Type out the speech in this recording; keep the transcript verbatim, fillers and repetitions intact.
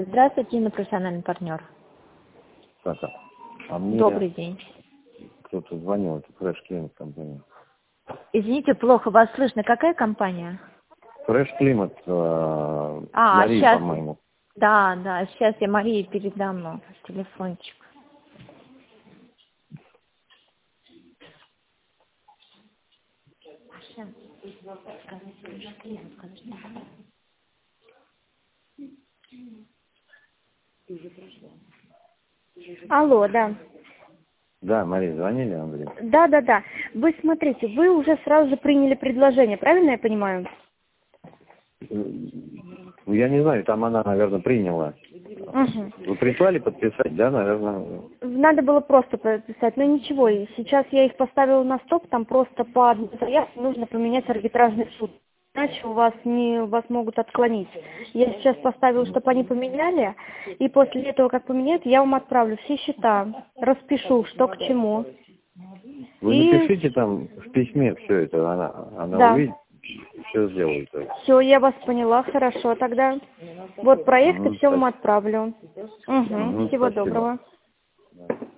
Здравствуйте, Инна, профессиональный партнер. Так, а а мне Добрый день. кто-то звонил, это Fresh Climate компания. Извините, плохо вас слышно. Какая компания? Fresh Climate, э, А, Мария, сейчас. по-моему. Да, да, сейчас я Марии передам ну, телефончик. Алло, да. Да, Мария, звонили, Андрей? Да, да, да. Вы смотрите, вы уже сразу же приняли предложение, правильно я понимаю? Ну, я не знаю, там она, наверное, приняла. Угу. Вы прислали подписать, да, наверное? Надо было просто подписать, но ничего, и сейчас я их поставила на стоп, там просто по одной заявке нужно поменять арбитражный суд. Иначе у вас не вас могут отклонить. Я сейчас поставила, чтобы они поменяли, и после этого, как поменяют, я вам отправлю все счета, распишу, что к чему. Вы И напишите там в письме все это, она, она да, увидит, все сделает. все, я вас поняла, хорошо тогда. Вот проекты Угу, все вам спасибо. отправлю. Угу, Угу, всего спасибо. доброго.